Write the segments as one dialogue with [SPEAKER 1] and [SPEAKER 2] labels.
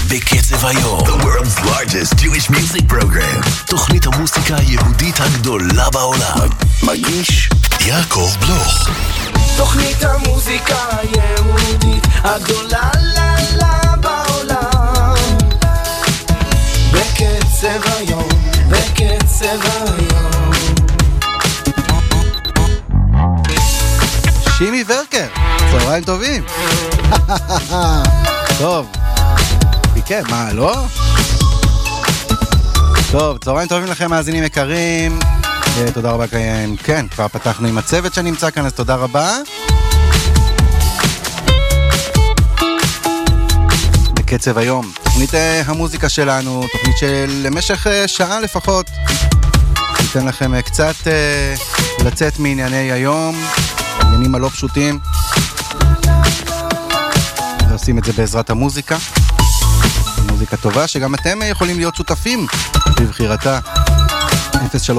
[SPEAKER 1] בקצב היום. The world's largest Jewish music program. תוכנית המוסיקה היהודית הגדולה בעולם. מגיש יעקב בלוך.
[SPEAKER 2] תוכנית המוזיקה היהודית הגדולה בעולם. בקצב היום, בקצב היום.
[SPEAKER 3] שימי ורקר, צהריים טובים. טוב, כן, מה, לא? טוב, צהריים טובים לכם, מאזינים יקרים. תודה רבה, כן, כבר פתחנו עם הצוות שנמצא כאן, אז תודה רבה. בקצב היום, תוכנית המוזיקה שלנו, תוכנית של משך שעה לפחות. ניתן לכם קצת לצאת מענייני היום, עניינים הלא פשוטים. ועושים את זה בעזרת המוזיקה. מוזיקה טובה שגם אתם יכולים להיות שותפים בבחירתה. 039-039-039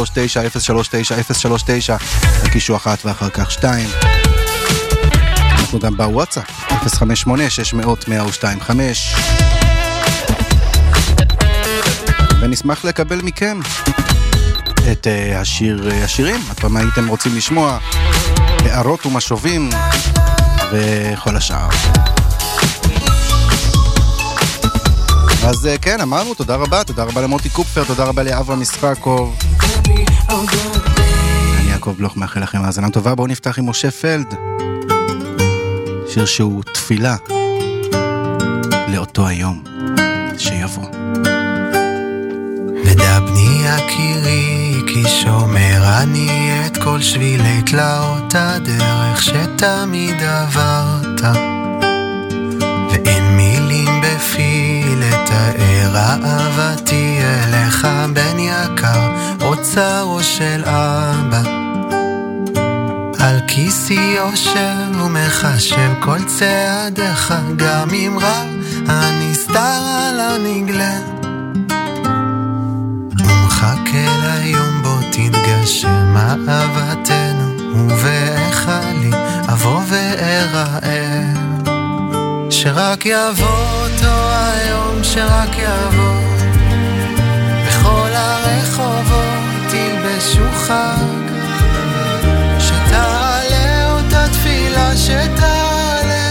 [SPEAKER 3] הקישו 1 ואחר כך 2. אנחנו גם בוואטסאפ 058-600-102-5 ונשמח לקבל מכם את השירים אתם הייתם רוצים לשמוע, הערות ומשובים וכל השאר. אז כן, אמרנו, תודה רבה למוטי קופפר, תודה רבה לאברהם ישחקוב. אני יעקב בלוך, מאחל לכם האזנה טובה. בואו נפתח עם משה פלד, שיר שהוא תפילה לאותו היום שיבוא.
[SPEAKER 4] ודע בני יקירי, כי שומר אני את כל שבילי תלאות הדרך שתמיד עברת, ואין מילים בפי לתאר אהבתי אליך בן יקר, אוצרו של אבא. על כיסי יושב ומחשב כל צעדיך, גם אם רב הנסתר על הנגלה, ומחכה ליום בו תתגשם אהבתנו, ובאיך לי אבוא ואראה. שרק יבוא אותו היום, שרק יבוא, בכל הרחובות תלבשו חג, שתעלה אותה תפילה שתעלה,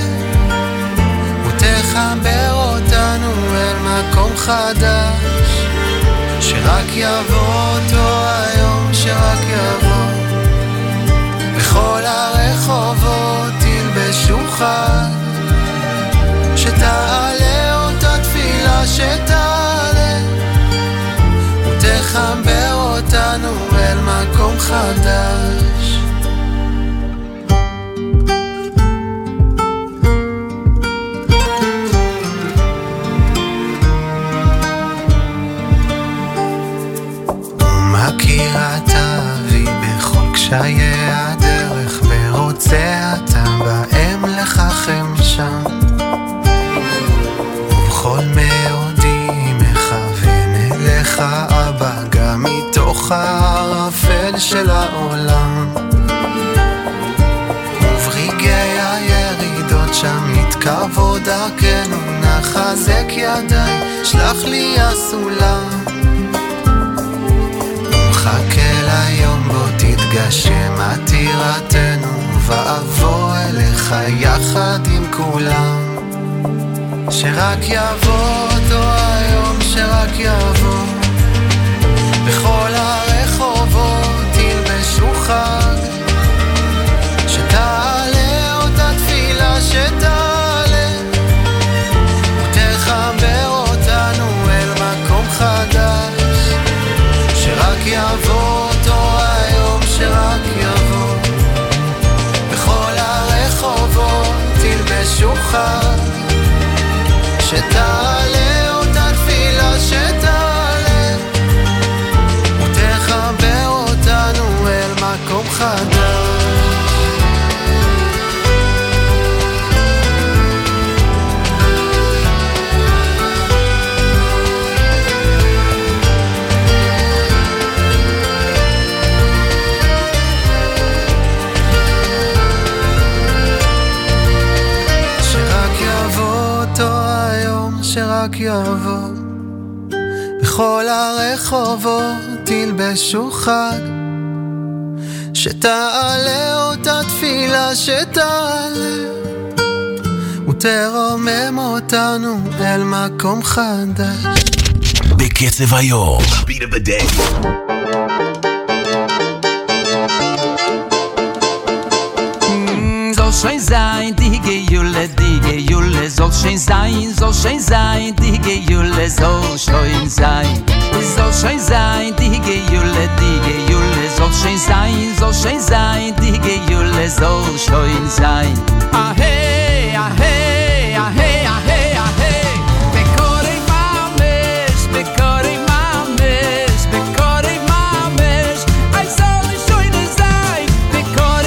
[SPEAKER 4] ותחבר אותנו אל מקום חדש. שרק יבוא אותו היום, שרק יבוא, בכל הרחובות תלבשו חג, שתעלה אותה תפילה שתעלה, ותחבר אותנו אל מקום חדש. ומכירה תביא בכל קשיי הדרך, ורוצה אתה בהם לככם שם, בכל מאודי מכוון אליך אבא, גם מתוך הערפל של העולם, וברגעי הירידות שם יתקרבו דרכנו, נחזק ידיי, שלח לי הסולם, ומחכה ליום בו תתגשם עתירתנו, ואבוא אליך יחד עם כולם. שרק יבוא אותו היום, שרק יבוא, בכל הרחובות תלבשו חג, שתעלה אותה תפילה שתעלה, ותחבר אותנו אל מקום חדש. שרק יבוא אותו היום, שרק יבוא, בכל הרחובות תלבשו חג, שתעלה אותה תפילה שתעלה, ותחבר אותנו אל מקום חדש. שרק יבוא, בכל הרחובות תלבשו חג, שתעלה אותה תפילה שתעלה ותרומם אותנו אל מקום חדש.
[SPEAKER 1] בקצב היום,
[SPEAKER 5] schön sein, die Jule soll schön sein, soll schön sein, die Jule soll schön sein. Soll schön sein, die Jule soll schön sein, soll schön sein, die Jule soll schön sein. Ah hey, ah hey, ah hey, ah hey, ah hey. Bekore mames, bekore mames, bekore mames. Ay soll schön sein, bekore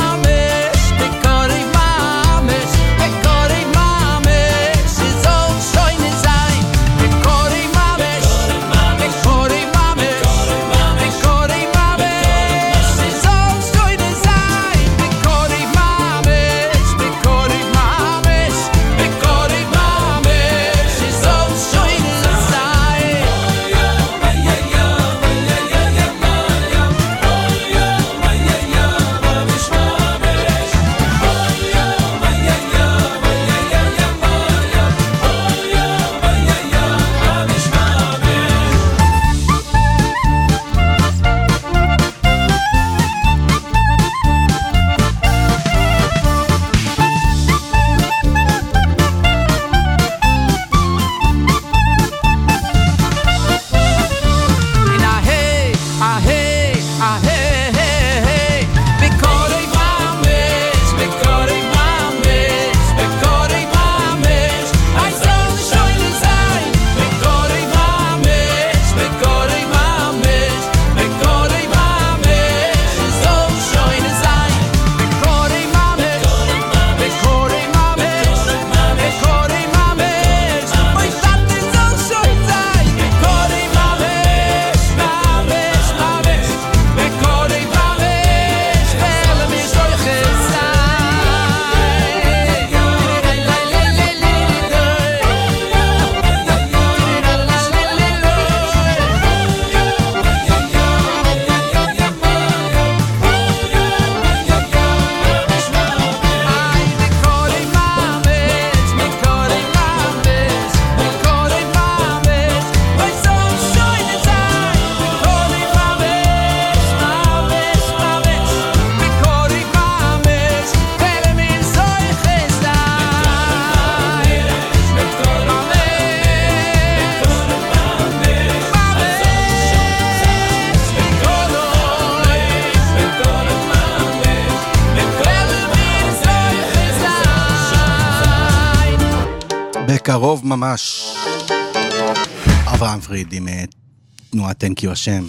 [SPEAKER 3] בקרוב ממש. אברהם פריד עם תנועת תנקיו השם.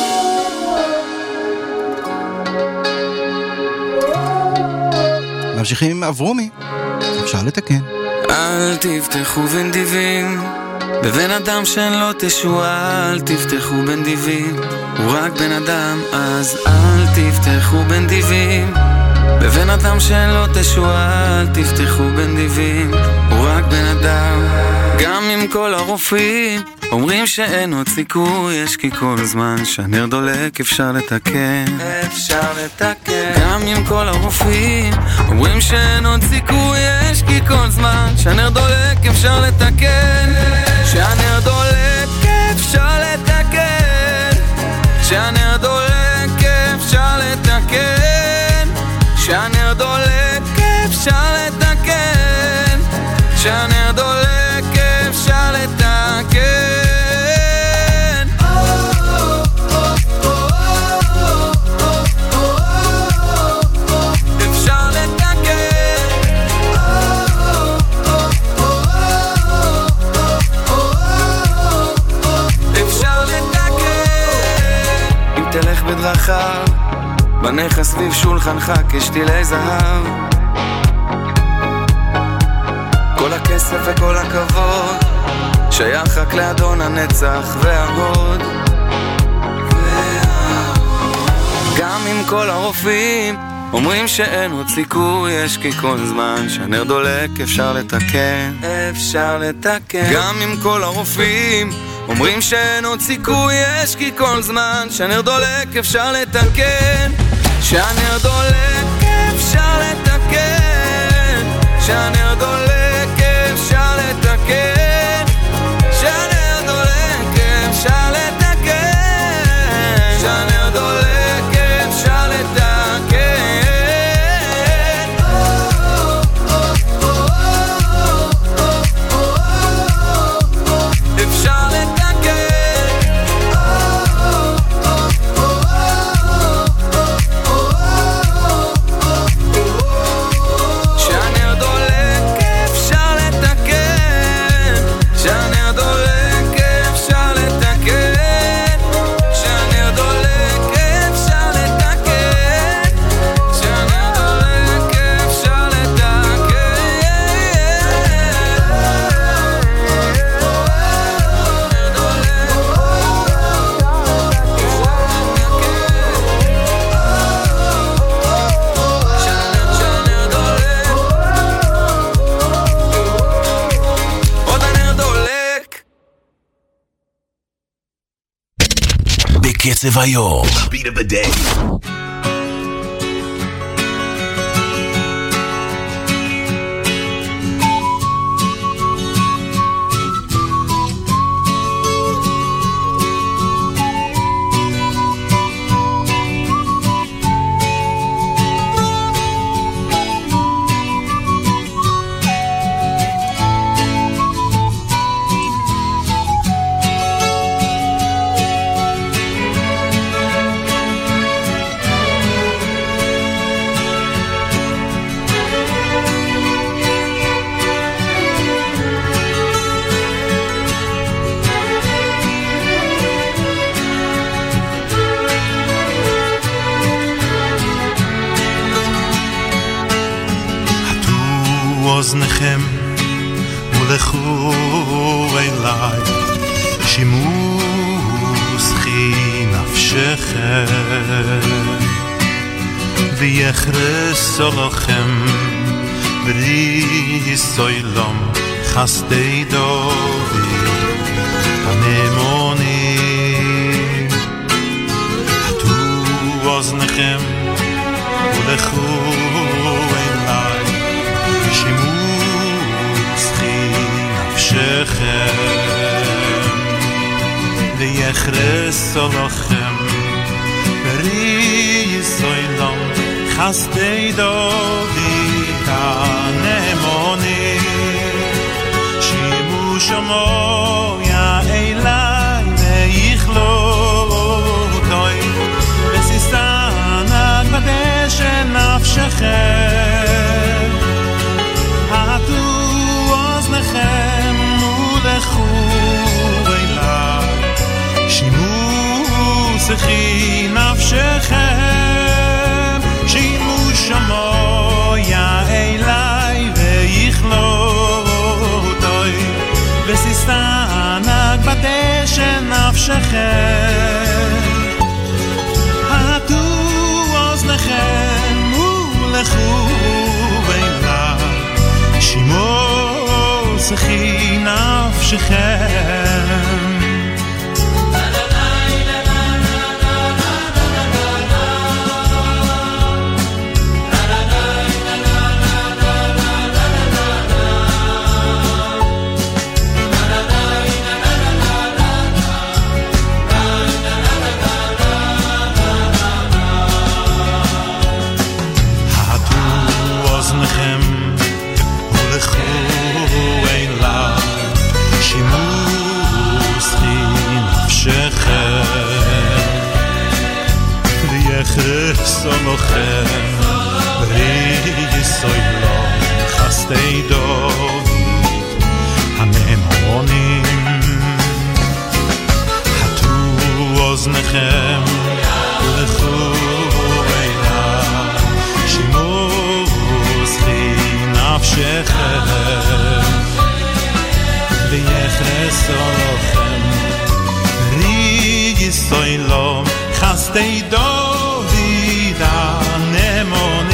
[SPEAKER 3] ממשיכים עם אברומי, אפשר לתקן.
[SPEAKER 6] אל תפתחו בנדיבים בבן אדם שלא תשועה, אל תפתחו בנדיבים, הוא רק בן אדם, אז אל תפתחו בנדיבים בבן אדם שלא תשועה, אל תפתחו בנדיבים, הוא רק בן אדם. גם עם כל הרופאים אומרים שאין עוד סיכוי, יש כי כל זמן שהנר דולק אפשר לתקן, אפשר לתקן. גם עם כל הרופאים אומרים שאין עוד סיכוי, יש כי כל זמן שהנר דולק אפשר לתקן, שהנר דולק אפשר לתקן, שהנר דולק אפשר לתקן, שהנר דולק אפשר לתקן, שהנר דולק אפשר לתקן. תלך בדרכה בניך סביב שולחנך כשתילי זהב, כל הכסף וכל הכבוד שייך רק לאדון הנצח וההוד. גם עם כל הרופאים אומרים שאין עוד סיכוי, יש כי כל זמן שהנר דולק אפשר לתקן, אפשר לתקן. גם עם כל הרופאים אומרים שאין עוד סיכוי, יש כי כל זמן שהנר דולק אפשר לתקן, שהנר דולק אפשר לתקן, שהנר דולק אפשר לתקן, שהנר דולק אפשר לתקן, שהנר דולק אפשר לתקן.
[SPEAKER 1] קצב היום. Beat of the day.
[SPEAKER 7] אוזניכם ולכו אליי, שימוס חי נפשכם, ויחרס לכם בריס עולם חסדי דוד הנאמונים. הטו אוזניכם ולכו אליי, שימוס חי נפשכם, ויחרס לכם בריס עולם חסדי דוד הנאמונים. שימו שמויה אליי ויכלותוי, וסיסנה בדשא נפשכם. הטו אוזניכם ולכו אליי, שימו שכי נפשכם. שימו שמויה אליי ויכלותוי, וסיסנה בדשא נפשכם. הטו אוזניכם ולכו אליי, שימו שכי נפשכם. ויחרס לכם בריס עולם חסדי דוד הנאמונים. הטו אוזניכם ולכו אליי, שימו שכי נפשכם, ויחרס לכם בריס עולם חסדי דוד הנאמונים.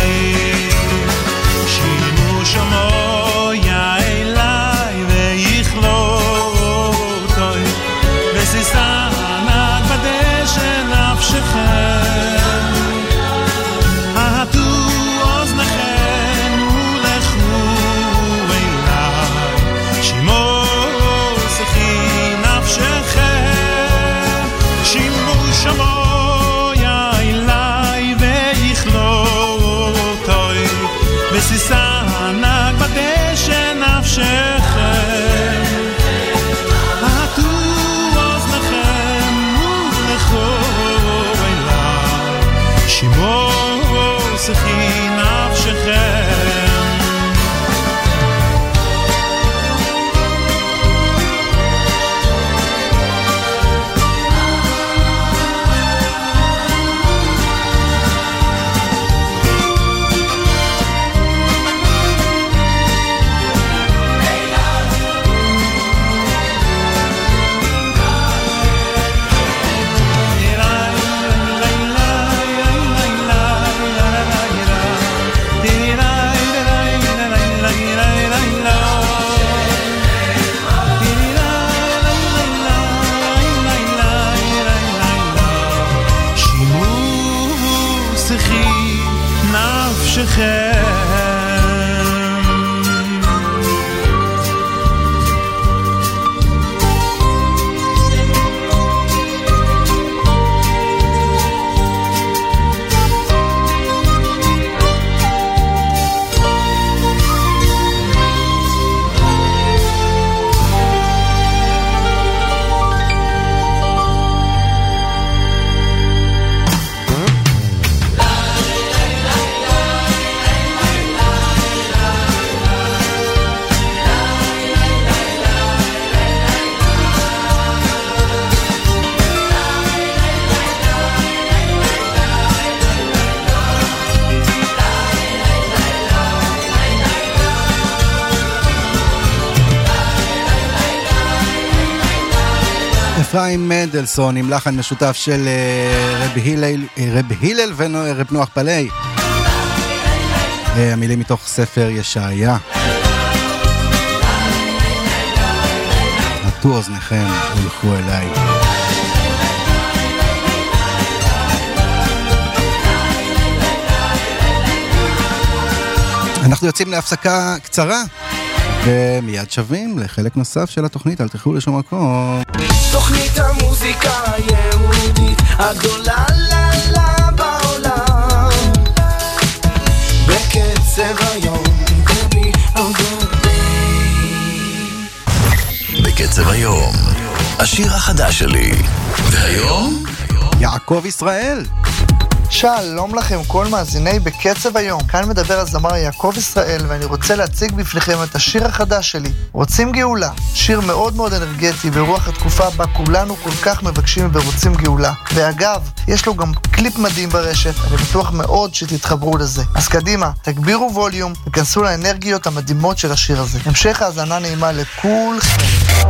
[SPEAKER 3] אפרים מנדלסון עם לחן משותף של רב הלל ורב נוח פלאי. המילים מתוך ספר ישעיה. נטו אוזניכם ולכו אליי. אנחנו יוצאים להפסקה קצרה ומיד שווים לחלק נוסף של התוכנית, אל תלכו לשום מקום.
[SPEAKER 2] תוכנית המוזיקה היהודית הגדולה לה בעולם, בקצב היום,
[SPEAKER 1] בקצב היום, השיר החדש שלי. והיום
[SPEAKER 3] יעקב ישראל.
[SPEAKER 8] שלום לכם כל מאזיני בקצב היום, כאן מדבר הזמר יעקב ישראל, ואני רוצה להציג בפניכם את השיר החדש שלי, רוצים גאולה. שיר מאוד מאוד אנרגטי ברוח התקופה בה כולנו כל כך מבקשים ורוצים גאולה. ואגב, יש לו גם קליפ מדהים ברשת, אני בטוח מאוד שתתחברו לזה. אז קדימה, תגבירו ווליום וכנסו לאנרגיות המדהימות של השיר הזה. המשך האזנה נעימה לכולכם.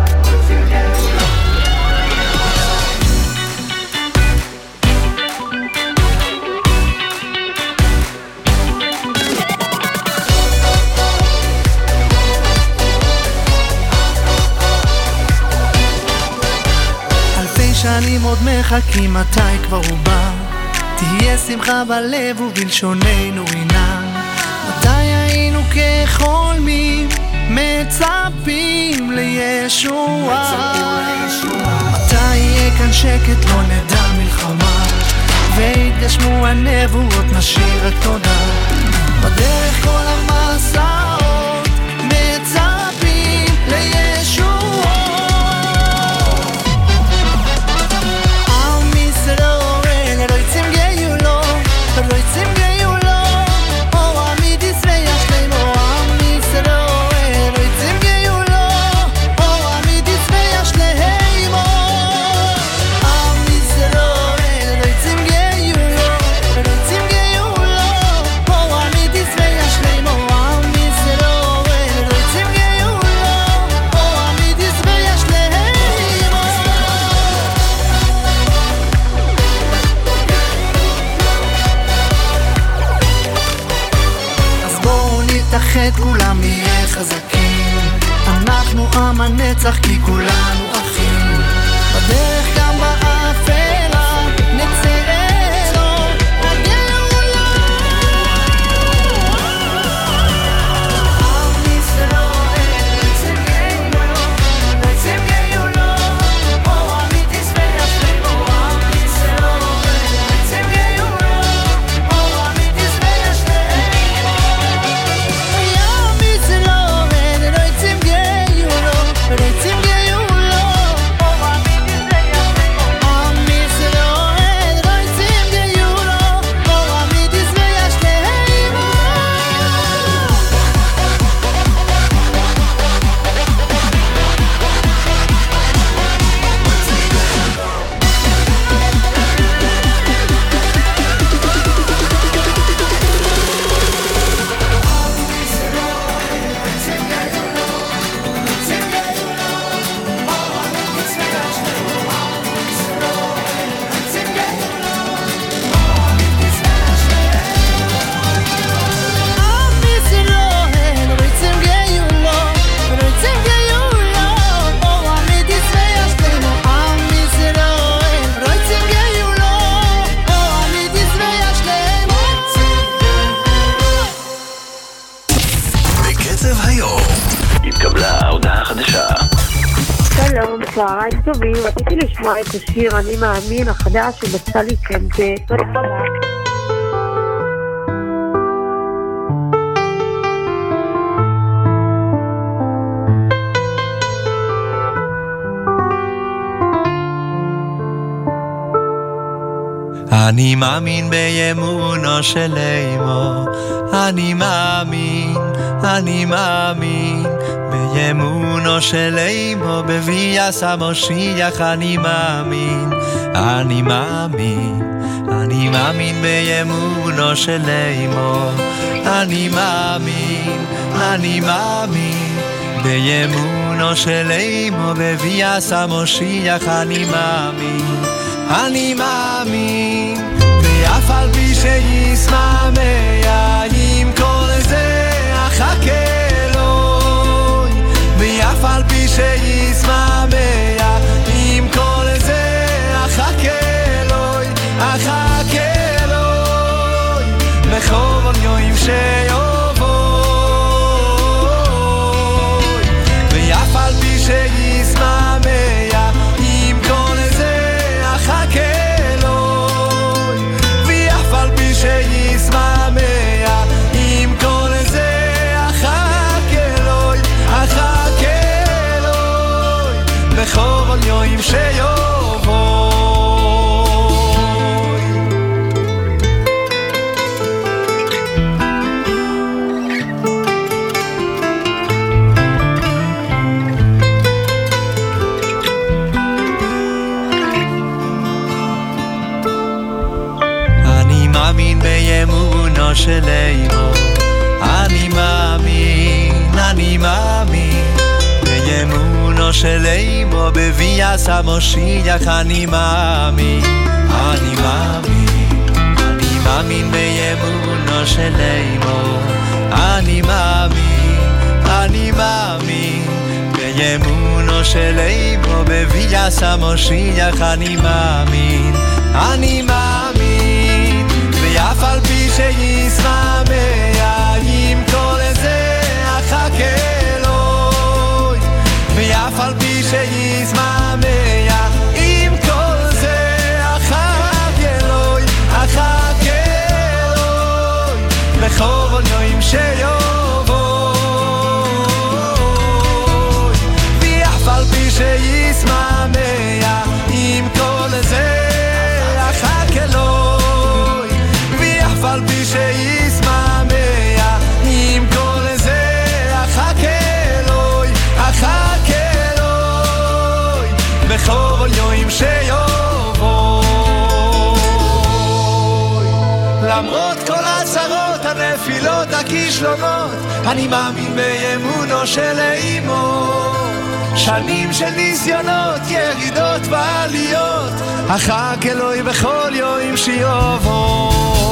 [SPEAKER 9] שנים עוד מחכים מתי כבר הוא בא, תהיה שמחה בלב ובלשוננו עינה. מתי היינו כחולמים מצפים לישועה, מתי יהיה כאן שקט לא נדע מלחמה, והתגשמו הנבואות נשאיר רק תודה. בדרך כל המסעות מצפים לישועה, כולם נהיה חזקים, אנחנו עם הנצח כי כולנו אחים. בדרך גם באפלה נצא אלו הגאולה, עם ישראל יצא גאולו, יצא גאולו, או עמית ישמח שמו. עם ישראל יצא גאולו, או עמית ישמח שמו.
[SPEAKER 10] צהריים טובים, רציתי לשמוע את השיר אני מאמין החדש שבצע לי קנטה. תודה רבה.
[SPEAKER 11] אני מאמין באמונו של אמו, אני מאמין באמונו של אמו, בביאת המשיח אני מאמין באמונו של אמו, אני מאמין באמונו של אימו בביאס המשיח אני מאמין, אני מאמין, ואף על פי שישמע עם כל זה אחכה אלוהי, ואף על פי שישמע עם כל זה אחכה אלוהי, אחכה אלוהי, בכל יום שיבוא, ואף על פי שישמע עם כל זה אחכה אלוהי, ואף על פי שישמע עם כל זה אחכה אלוהי, אחכה אלוהי, בכל יום שיבוא. מאמין באמונו של אימו, אני מאמין, אני מאמין באמונו של אימו בביאס המשיח אני מאמין, אני מאמין, אני מאמין באמונו של אימו, אני מאמין, אני מאמין באמונו של אימו בביאס המשיח אני מאמין, אני מאמין, ואף על פי שישמע עם כל זה אחכה אלוהי, ואף על פי שישמע עם כל זה אחכה אלוהי, אחכה אלוהי, בכל יום שיבוא, ואף על פי שישמע עם כל זה אחכה אלוהי, ואף על פי שישמע עם כל זה אחכה אלוהי, אחכה אלוהי, בכל יום שיבוא. למרות כל הצרות, הנפילות, הכישלונות, אני מאמין באמונו של אימו, שנים של ניסיונות, ירידות ועליות, אחכה אלוהי בכל יום שיבוא.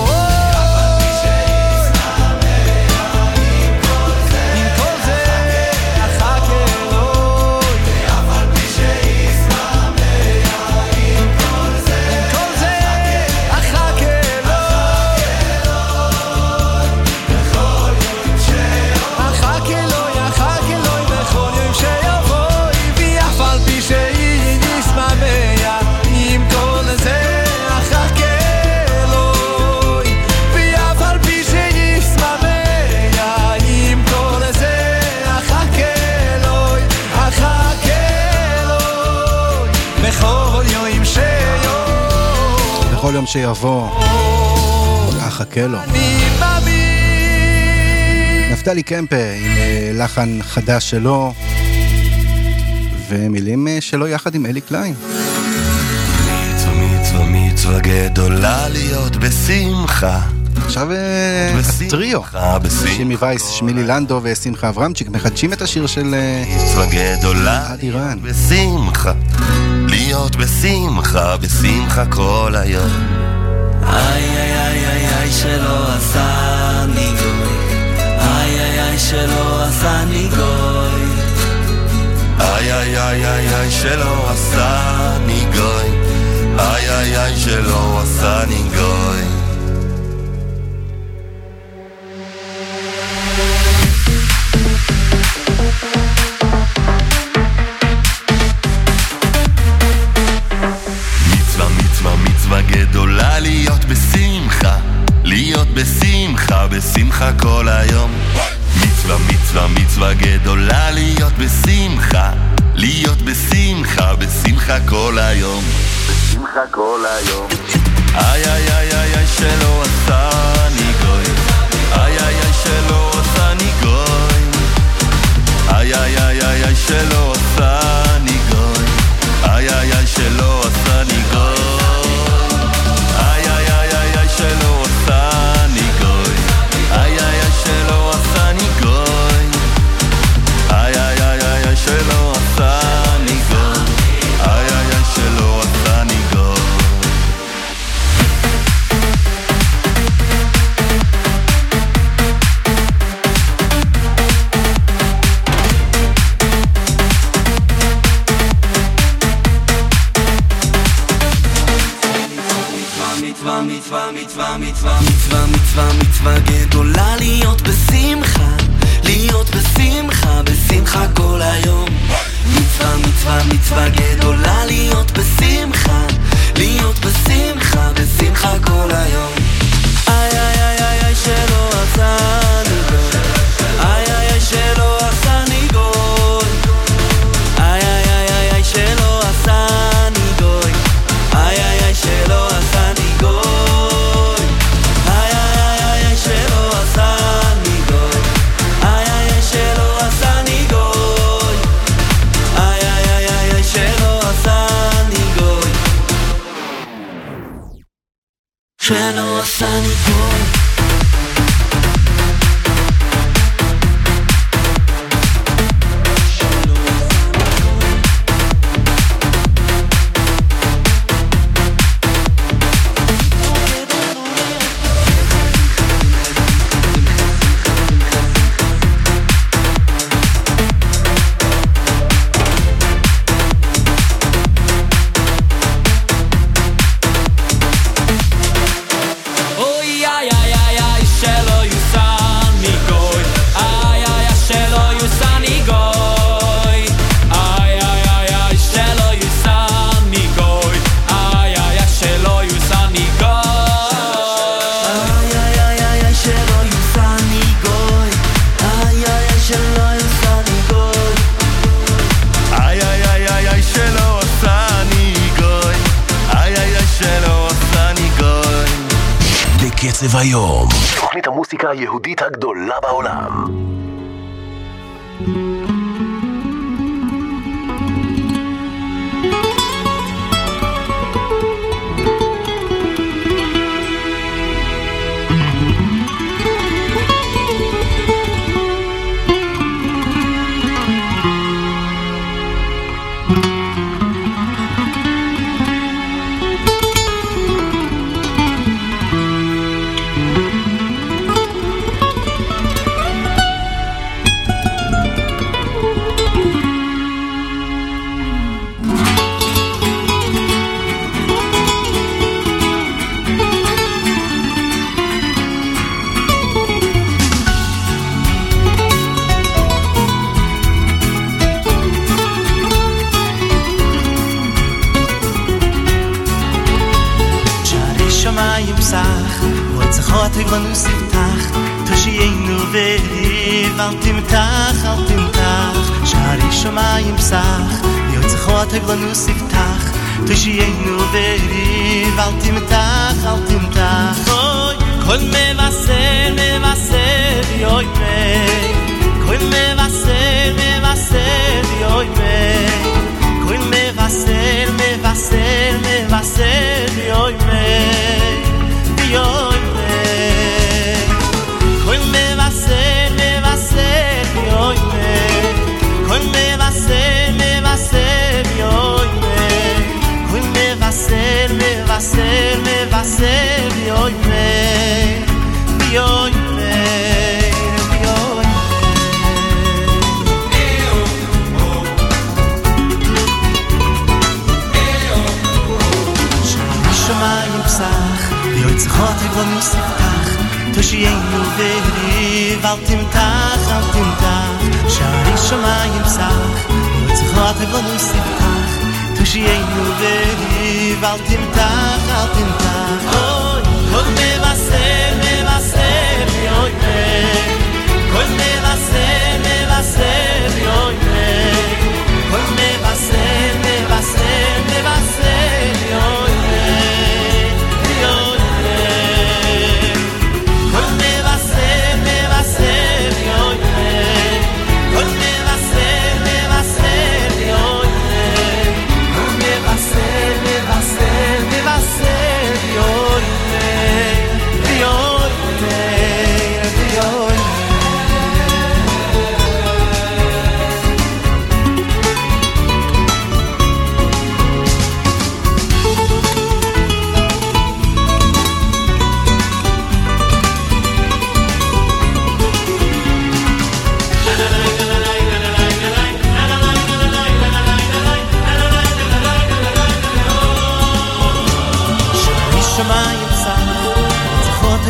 [SPEAKER 3] בכל יום שיבוא, אחכה לו. נפתלי קמפה עם לחן חדש שלו ומילים שלו יחד עם אלי קליין.
[SPEAKER 1] מצווה מצווה מצווה גדולה להיות בשמחה.
[SPEAKER 3] עכשיו הטריו, שימי וייס, שמילי לנדו ושמחה אברמצ'יק מחדשים את השיר של
[SPEAKER 1] מצווה גדולה
[SPEAKER 3] אדירן.
[SPEAKER 1] בשמחה, להיות בשמחה, בשמחה כל היום.
[SPEAKER 2] איי איי איי איי איי שלא עשה לי גוי, איי איי איי שלא עשה לי גוי,
[SPEAKER 1] איי איי איי איי איי שלא עשה לי גוי, איי איי איי שלא עשה לי גוי. מצווה גדולה להיות בשמחה, להיות בשמחה, בשמחה כל היום. מצווה מצווה מצווה גדולה להיות בשמחה, להיות בשמחה, בשמחה כל היום. בשמחה כל היום. איי איי איי איי איי שלא עשה לי גוי, איי איי איי שלא עשה לי גוי, איי איי איי איי איי שלא עשה לי גוי, איי איי איי שלא עשה לי גוי, שלא עשה לי גוי, איי איי איי שלא עשה לי גוי, איי איי
[SPEAKER 2] מצווה, מצווה, מצווה, מצווה, מצווה, מצווה גדולה להיות בשמחה, להיות בשמחה, בשמחה כל היום. מצווה, מצווה, מצווה גדולה להיות בשמחה, להיות בשמחה, בשמחה כל היום. איי איי איי איי איי שלא עשני גוי, איי איי איי שלא עשני גוי, איי איי איי איי איי שלא עשני גוי, איי איי איי שלא עשני גוי, איי איי איי איי שלא עשני גוי, איי איי איי שלא עשני גוי, איי איי איי איי שלא עשני גוי, שלא עשני גוי.
[SPEAKER 12] קצב היום, תוכנית המוסיקה היהודית הגדולה בעולם.
[SPEAKER 11] Yo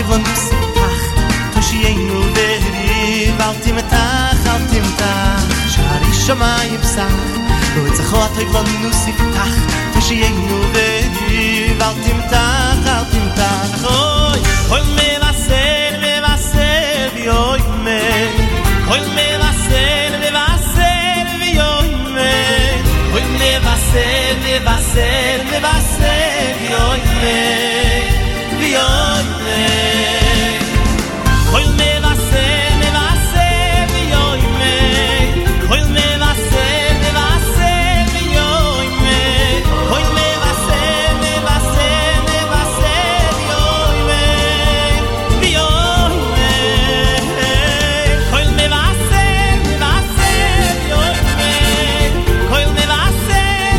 [SPEAKER 13] von du sitach Toshienu vehriv Altimtach Shari Shamayim Psach Lo etzachot hoi von du sitach Toshienu vehriv Altimtach Hoi Hoi mevaser V'yoi me Hoi mevaser V'yoi me Hoi mevaser V'yoi me V'yoi me Hoi mevaser V'yoi me Hoi mevaser V'yoi me Hoi mevaser V'yoi me V'yoi me Hoi mevaser V'yoi me Hoi mevaser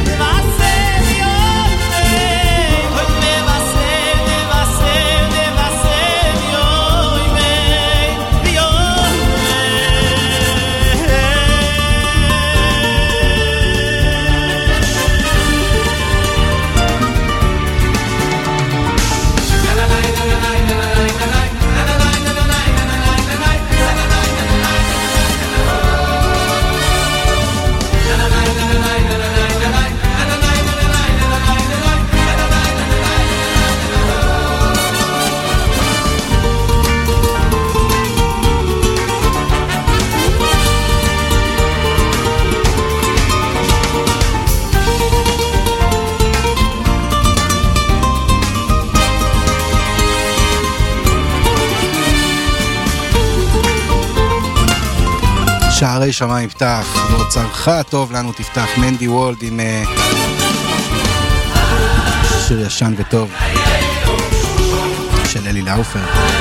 [SPEAKER 3] שערי שמיים יפתח, ואוצרך טוב לנו תפתח, מנדי וולד עם שיר ישן וטוב של אלי לאופר.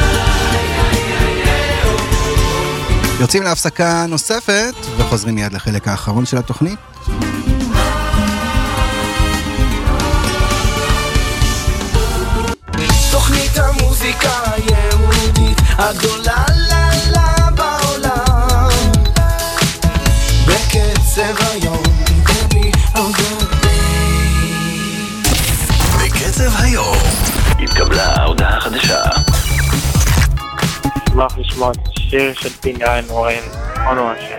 [SPEAKER 3] יוצאים להפסקה נוספת וחוזרים מיד לחלק האחרון של התוכנית.
[SPEAKER 2] תוכנית המוזיקה היהודית הגדולה בעולם בקצב היום
[SPEAKER 12] בקצב היום התקבלה הודעה חדשה.
[SPEAKER 14] אשמח לשמוע את השיר של פיני איינהורן, אונו השיר.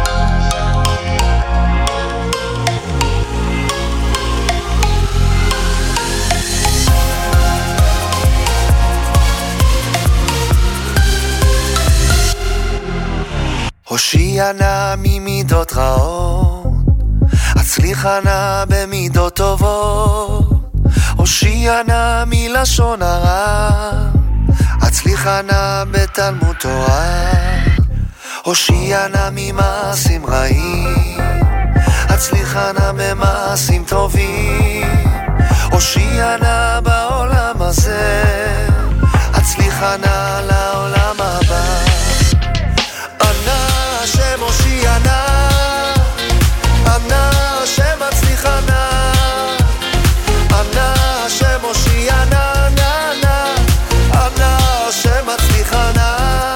[SPEAKER 2] הושיע נא ממידות רעות, הצליחה נא במידות טובות. הושיע נא מלשון הרע, הצליחה נא בתלמוד תורה. הושיע נא ממעשים רעים, הצליחה נא במעשים טובים. הושיע נא בעולם הזה, הצליחה נא לעולם הבא. השם הושיע נא, ענה השם הצליחה נא, ענה השם הושיע נא נא נא, ענה השם הצליחה נא,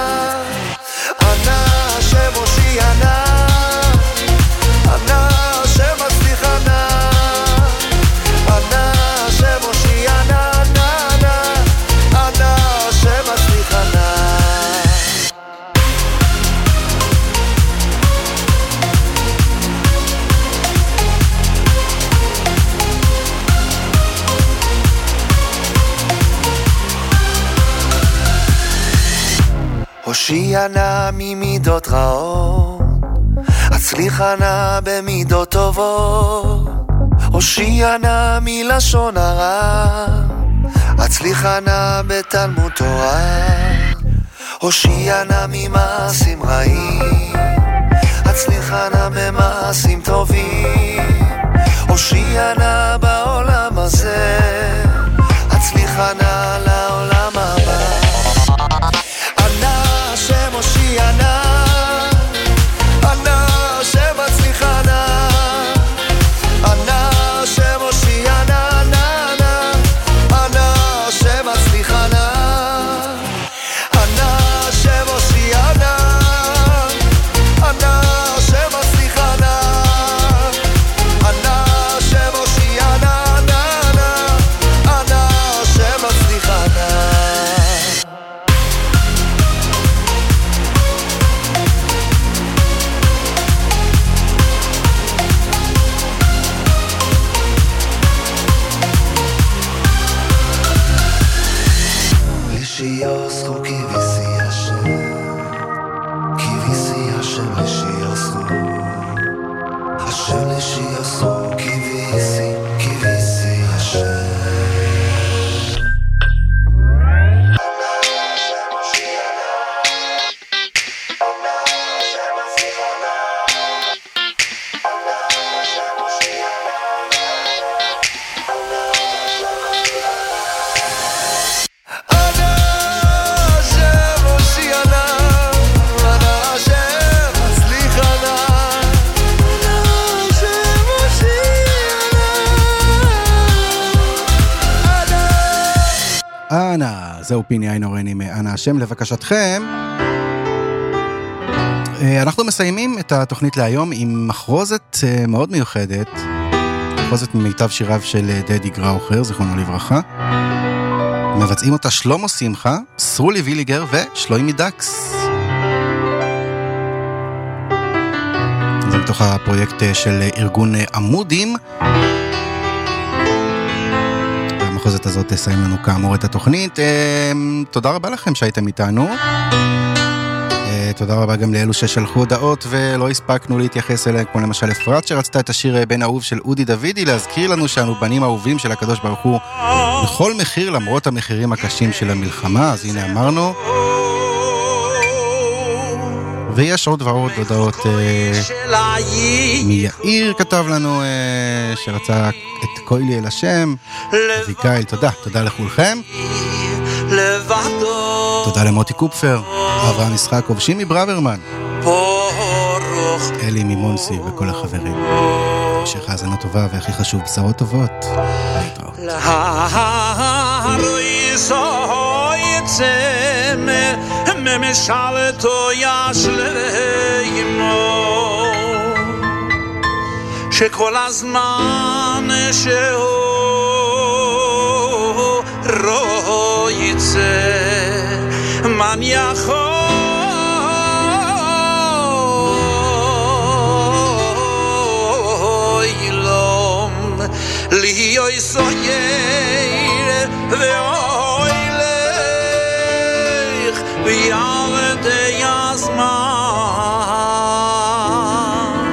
[SPEAKER 2] ענה השם הושיע נא, ענה השם הצליחה נא, ענה השם הושיע נא נא נא, ענה השם הצליחה נא. הושיע נא ממידות רעות, הצליחה נא במידות טובות. הושיע נא מלשון הרע, הצליחה נא בתלמוד תורה. הושיע נא ממעשים רעים, הצליחה נא במעשים טובים. הושיע נא בעולם הזה, הצליחה נא לעולם הבא. השם הושיע נא, ענה השם הצליחה נא, ענה השם הושיע נא נא נא, ענה השם הצליחה נא, ענה השם הושיע נא, ענה השם הצליחה נא, ענה השם הושיע נא נא נא, ענה השם הצליחה נא.
[SPEAKER 4] לשיוסו כביסי השם כביסי השם לשיוסו השם לשיוסו כביסי כביסי השם
[SPEAKER 3] זהו פיני איינורן עם אנה השם לבקשתכם. אנחנו מסיימים את התוכנית להיום עם מחרוזת מאוד מיוחדת, מחרוזת ממיטב שיריו של דדי גראוכר, זיכרונו לברכה. מבצעים אותה שלמה שמחה, סרולי ויליגר ושלוימי דקס. זה מתוך הפרויקט של ארגון עמודים. המחוזת הזאת תסיים לנו כאמור את התוכנית. תודה רבה לכם שהייתם איתנו. תודה רבה גם לאלו ששלחו הודעות ולא הספקנו להתייחס אליהם, כמו למשל אפרת שרצתה את השיר בן אהוב של אודי דוידי, להזכיר לנו שאנו בנים אהובים של הקדוש ברוך הוא בכל מחיר, למרות המחירים הקשים של המלחמה. אז הנה אמרנו. ויש עוד ועוד הודעות. מיעיר כתב לנו שרצה את קוילי אל השם. אביקייל, תודה לכולכם. תודה למוטי קופפר, אברהם ישחקוב, שימי ברוורמן, אלי ממונסי וכל החברים. המשך האזנה טובה, והכי חשוב, בשורות טובות. להתראות.
[SPEAKER 15] ממשלתו ישלמו שכל הזמן שהוא לא יצא מן יכול ילום להיות סויר ואוי לך ויעלתי הזמן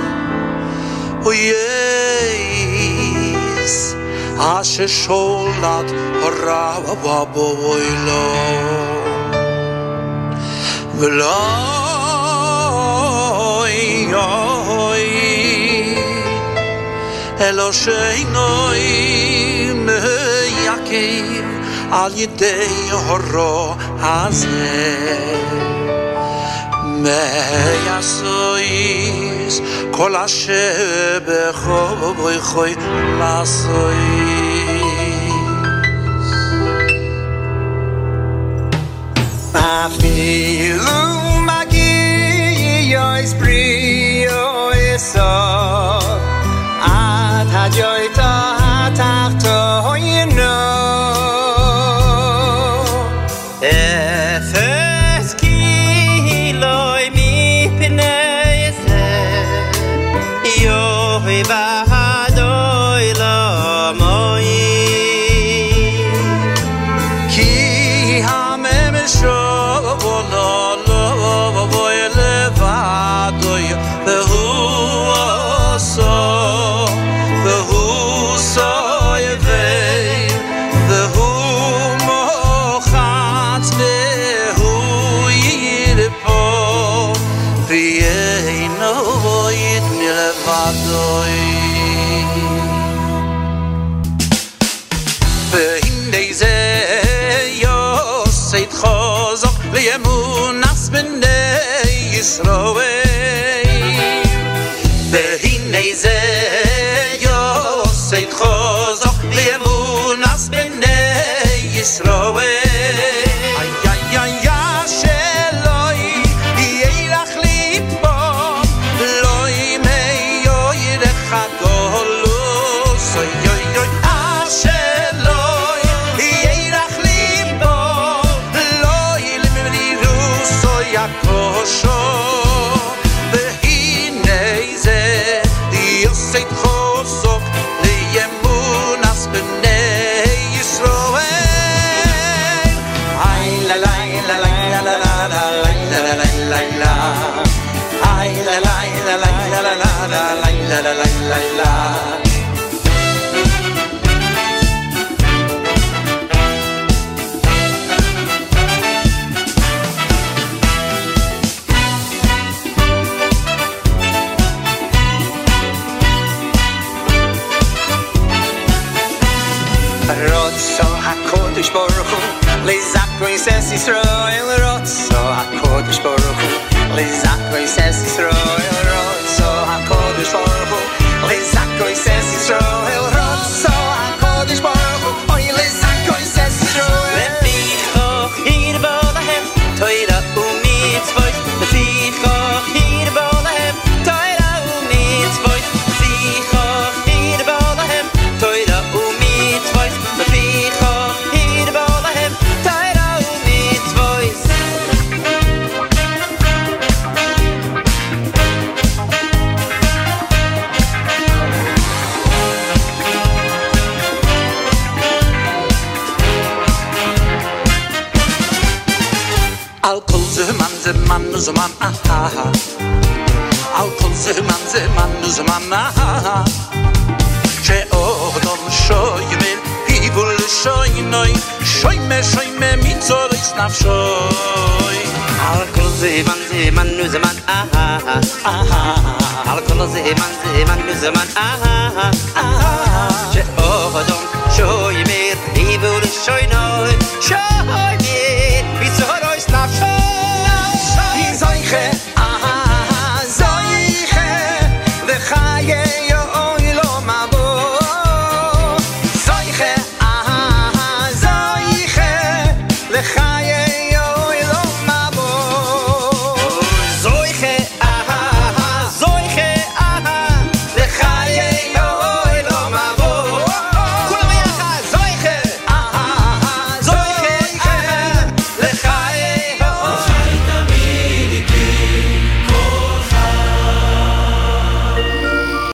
[SPEAKER 15] ויש אשר שולט רבה בוי לו ולא אלו שאינוי מייקב על ידי הורו הזה מייסויס כל אשר בחובוי חוי מסויס אפילו מגיע יסבריאו יסוד עד הג'ויטה התחתוינו אפס קילוי מפני זה יוהי בהדוי למוי כי הממשוב לא בואי לבדוי והוא עשו והוא סויבי והוא מוחץ והוא ירפו ואינו יתני לבדוי והנה זה יוסית חוזק לימונס בני ישראל והנה זה יוסית חוזק לימונס בני ישראל la la la la la la.
[SPEAKER 16] Rotso HaKodesh Baruch Hu Lezakoi Ses Yisrael Rotso HaKodesh Baruch Hu Lezakoi Ses Yisrael Rotso HaKodesh Baruch Hu Lezakoi Ses Yisrael Rotso HaKodesh Baruch Hu Oy Lezakoi Ses Yisrael
[SPEAKER 15] Lefichoch hirbo lahem Toira u'mitzvot Lefichoch hirbo lahem Toira u'mitzvot Lefichoch hirbo lahem Toira u'mitzvot Lefichoch hirbo lahem Toira u'mitzvot. Al kol zeman zeman zeman aha. Al kol zeman zeman zeman aha. She'odom shoymel hivul shoynoi shoyme mitzoris nafshoy.
[SPEAKER 16] Al kol zeman zeman zeman aha aha. Al kol zeman zeman zeman aha aha.